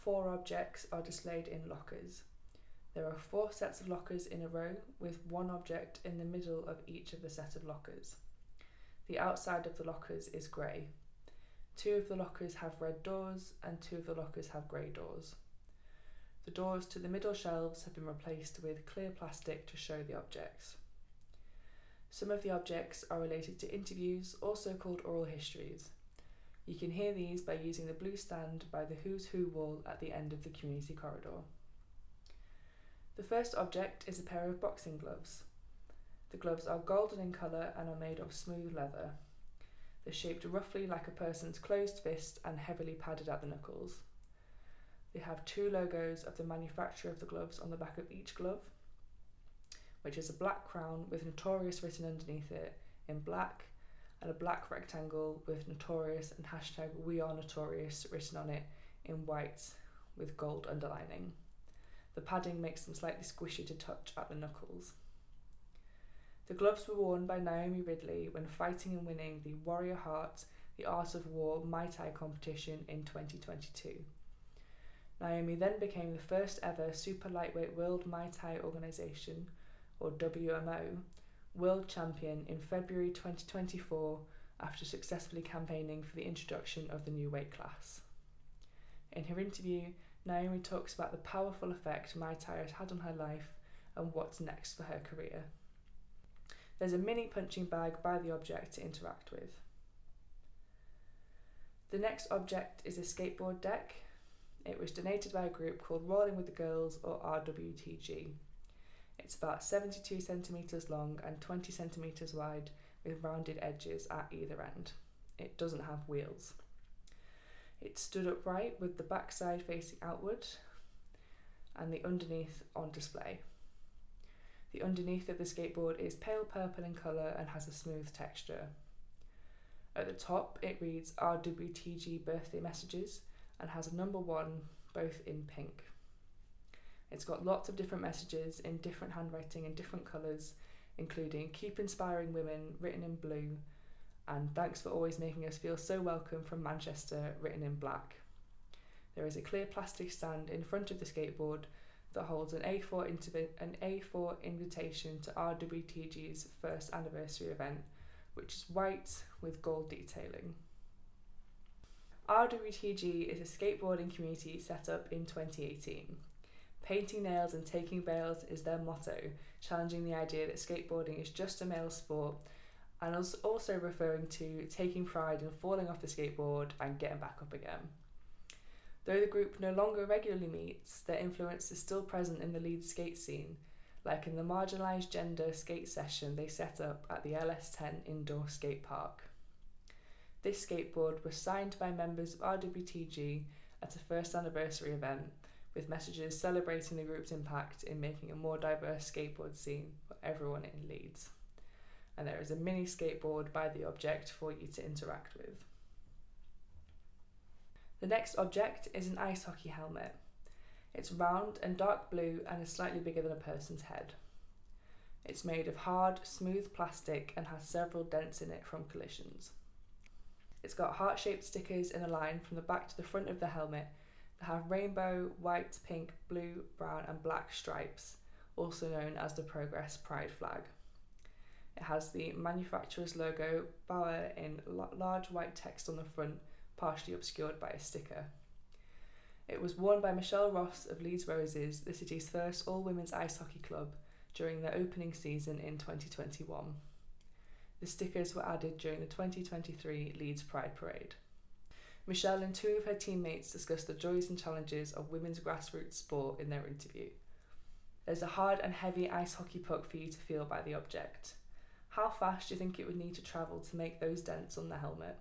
4 objects are displayed in lockers. There are 4 sets of lockers in a row with 1 object in the middle of each of the set of lockers. The outside of the lockers is grey. 2 of the lockers have red doors and 2 of the lockers have grey doors. The doors to the middle shelves have been replaced with clear plastic to show the objects. Some of the objects are related to interviews, also called oral histories. You can hear these by using the blue stand by the Who's Who wall at the end of the community corridor. The first object is a pair of boxing gloves. The gloves are golden in colour and are made of smooth leather. They're shaped roughly like a person's closed fist and heavily padded at the knuckles. They have 2 logos of the manufacturer of the gloves on the back of each glove, which is a black crown with Notorious written underneath it in black, and a black rectangle with Notorious and hashtag We Are Notorious written on it in white with gold underlining. The padding makes them slightly squishy to touch at the knuckles. The gloves were worn by Naomi Ridley when fighting and winning the Warrior Heart, the Art of War Muay Thai competition in 2022. Naomi then became the first ever super lightweight World Muay Thai Organisation, or WMO, world champion in February 2024 after successfully campaigning for the introduction of the new weight class. In her interview, Naomi talks about the powerful effect Muay Thai has had on her life and what's next for her career. There's a mini punching bag by the object to interact with. The next object is a skateboard deck. It was donated by a group called Rolling with the Girls, or RWTG. It's about 72 centimetres long and 20 centimetres wide with rounded edges at either end. It doesn't have wheels. It's stood upright with the backside facing outward and the underneath on display. The underneath of the skateboard is pale purple in colour and has a smooth texture. At the top it reads RWTG birthday messages and has a number 1, both in pink. It's got lots of different messages in different handwriting and different colours, including Keep Inspiring Women written in blue and Thanks for always making us feel so welcome from Manchester written in black. There is a clear plastic stand in front of the skateboard that holds an A4 invitation to RWTG's first anniversary event, which is white with gold detailing. RWTG is a skateboarding community set up in 2018. Painting nails and taking bails is their motto, challenging the idea that skateboarding is just a male sport, and also referring to taking pride in falling off the skateboard and getting back up again. Though the group no longer regularly meets, their influence is still present in the Leeds skate scene, like in the marginalised gender skate session they set up at the LS10 indoor skate park. This skateboard was signed by members of RWTG at a first anniversary event, with messages celebrating the group's impact in making a more diverse skateboard scene for everyone in Leeds. And there is a mini skateboard by the object for you to interact with. The next object is an ice hockey helmet. It's round and dark blue and is slightly bigger than a person's head. It's made of hard, smooth plastic and has several dents in it from collisions. It's got heart-shaped stickers in a line from the back to the front of the helmet that have rainbow, white, pink, blue, brown and black stripes, also known as the Progress Pride flag. It has the manufacturer's logo, Bauer, in large white text on the front, partially obscured by a sticker. It was worn by Michelle Ross of Leeds Roses, the city's first all-women's ice hockey club, during their opening season in 2021. The stickers were added during the 2023 Leeds Pride Parade. Michelle and 2 of her teammates discussed the joys and challenges of women's grassroots sport in their interview. There's a hard and heavy ice hockey puck for you to feel by the object. How fast do you think it would need to travel to make those dents on the helmet?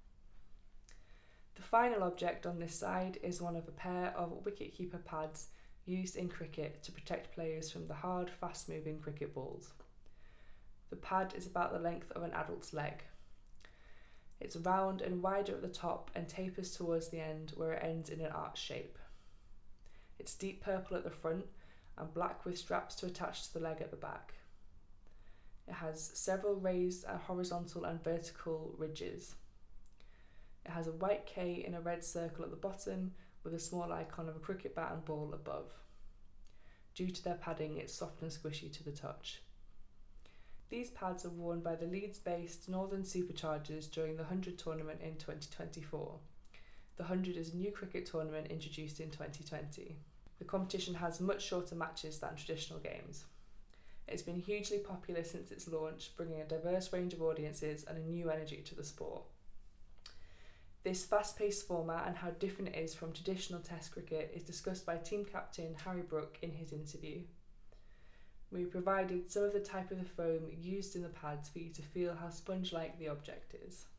The final object on this side is one of a pair of wicketkeeper pads used in cricket to protect players from the hard, fast-moving cricket balls. The pad is about the length of an adult's leg. It's round and wider at the top and tapers towards the end where it ends in an arch shape. It's deep purple at the front and black with straps to attach to the leg at the back. It has several raised horizontal and vertical ridges. It has a white K in a red circle at the bottom with a small icon of a cricket bat and ball above. Due to their padding, it's soft and squishy to the touch. These pads are worn by the Leeds-based Northern Superchargers during the 100 tournament in 2024. The 100 is a new cricket tournament introduced in 2020. The competition has much shorter matches than traditional games. It's been hugely popular since its launch, bringing a diverse range of audiences and a new energy to the sport. This fast-paced format and how different it is from traditional Test cricket is discussed by team captain Harry Brook in his interview. We provided some of the type of the foam used in the pads for you to feel how sponge-like the object is.